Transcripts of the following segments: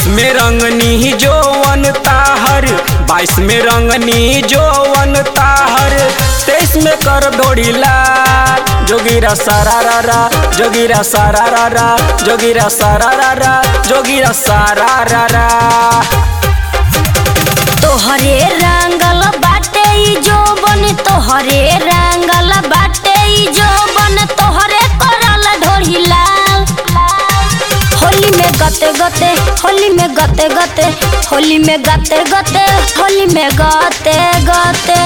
22 में रंगनी जौवन ताहर, 22 में रंगनी जौवन ताहर, 23 में कर ढोड़ी लाल। जोगिरा सारा रा जोगिरा सारा रा जोगिरा सारा रा जोगिरा सारा रा। तोहरे रंगल बाटे ई जौवन, तोहरे रंगल बाटे ई जौवन, तोहरे करल ढोड़ी लाल। होली में गते गते, होली में गते गते, होली में गते गते, होली में गते गते।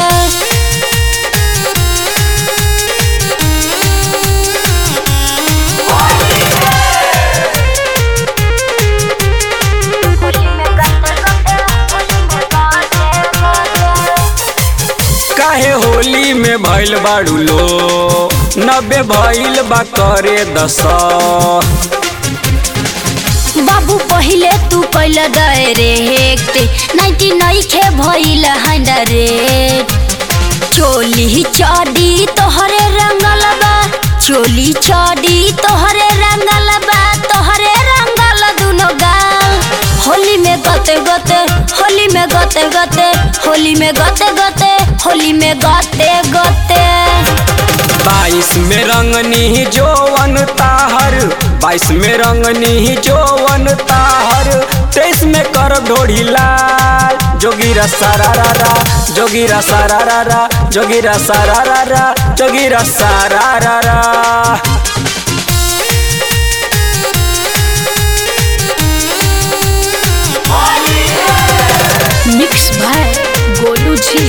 काहे होली में भइल बाड़ू लो, 90 भइल बा करे 10। बाबू पहिले तू कैल डायरेक्ट, 99 खे भइल 100। चोली चढ़ी तोहरे रंगल बा, चोली चढ़ी तोहरे रंगल बा, तोहरे रंगल दुनो गाल। होली में गते गते, होली में गते गते, होली में गते गते, होली में गते गते। 22 में रंगनी जौवन ताहर, 22 में रंगनी जौवन ताहर, 23 में कर ढोड़ी लाल। जोगिरा सारा रा जोगिरा सारा रा जोगिरा सारा रा जोगिरा सारा रा। मिक्स बाय गोलू जी।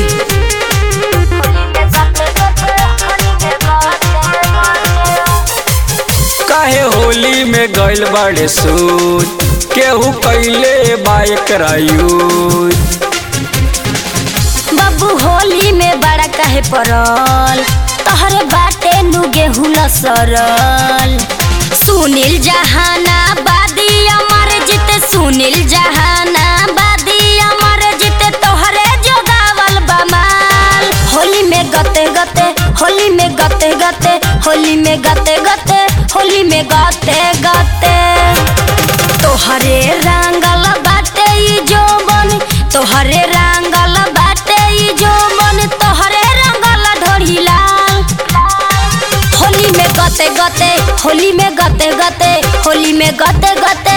काहे होली में गइल बड़े सूट, केहू कैले बाइक रायूज। बाबू होली में बड़ा काहे परल, तोहरे बाटे नु गेहूं सरल। सुनील जहाना बादी अमर जीते, सुनील जहाना बादी अमर जीते, तोहरे जोगावल बमाल। होली में गते गते, होली में गते गते, होली में गते गते, होली में गते गते। तोहरे रंगल बाटे ई जौवन, तोहरे रंगल बाटे ई जौवन, तोहरे रंगल ढोड़ी लाल। होली में गते गते, होली में गते गते, होली में गते गते,